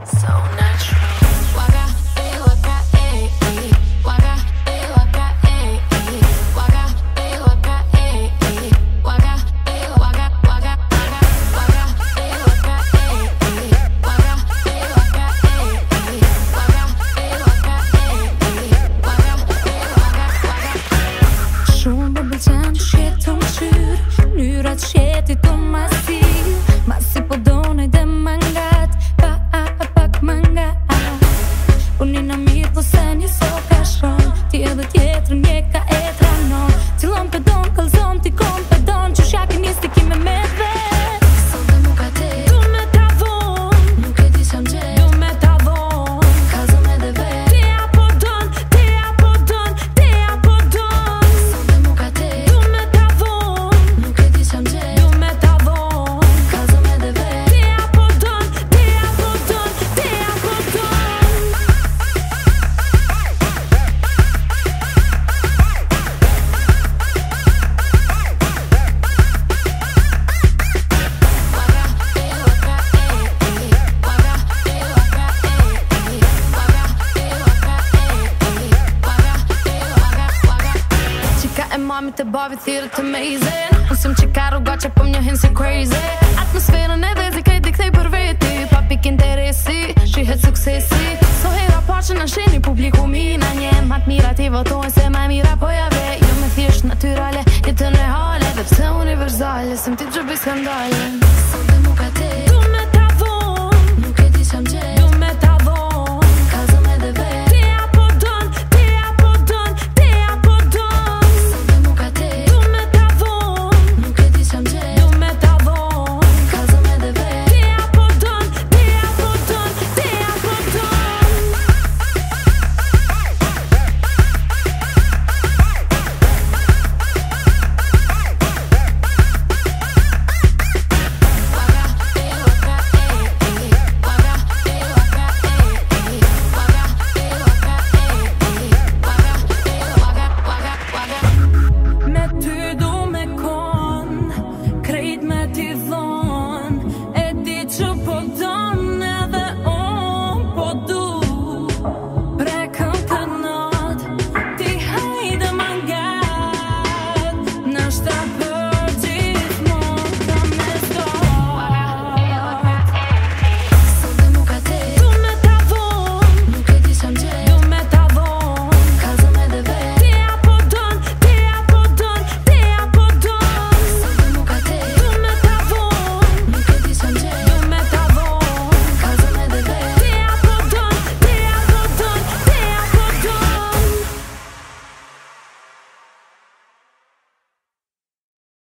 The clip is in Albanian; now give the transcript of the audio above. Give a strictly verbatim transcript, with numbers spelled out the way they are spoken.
So natural. Waka, eh, waka, eh, eh. Waka, eh, waka, eh, eh. Waka, eh, waka, eh, eh. Waka, eh, waka, waka, waka. Waka, eh, waka, eh, eh. Waka, eh, waka, eh, eh. Waka, eh, waka, eh, eh. Waka, eh, waka, waka. Shumë më pëlqen që shetë të më qyrë, mënyrat shetit të ma si, ma si po donoj dhe mangat, pa a a pak mangat. Punina mirë po se një so ka shron, ti edhe tjetër një ka e tranon. Cilon pedon, kalzon, ti kon pedon, që shaki nis ti kime me vet. Sot dhe mu ka te, Du me tavon, nuk e di sa më gjet. du me tavon. Kalzo me dhe vet. Ti apo don, ti apo don, ti apo don. Sot dhe mu ka te, Du me tavon, nuk e di sa më gjet. du me tavon. Kalzo me dhe vet. Ti apo don, ti apo don, ti apo don. Qika e mamit e babit thirët amazing. Usim qika rruga që po m'njohin si crazy. Atmosferën e vezi krejt i kthej për veti, pa pik interesi, shihet suksesi. So hera pa që në sheni publiku mi na nje, ma t'mira ti votojnë se ma mira po jave. Jo me thjesht natyrale, jetën reale, dhe pse universale, sem ti gjobi skandale.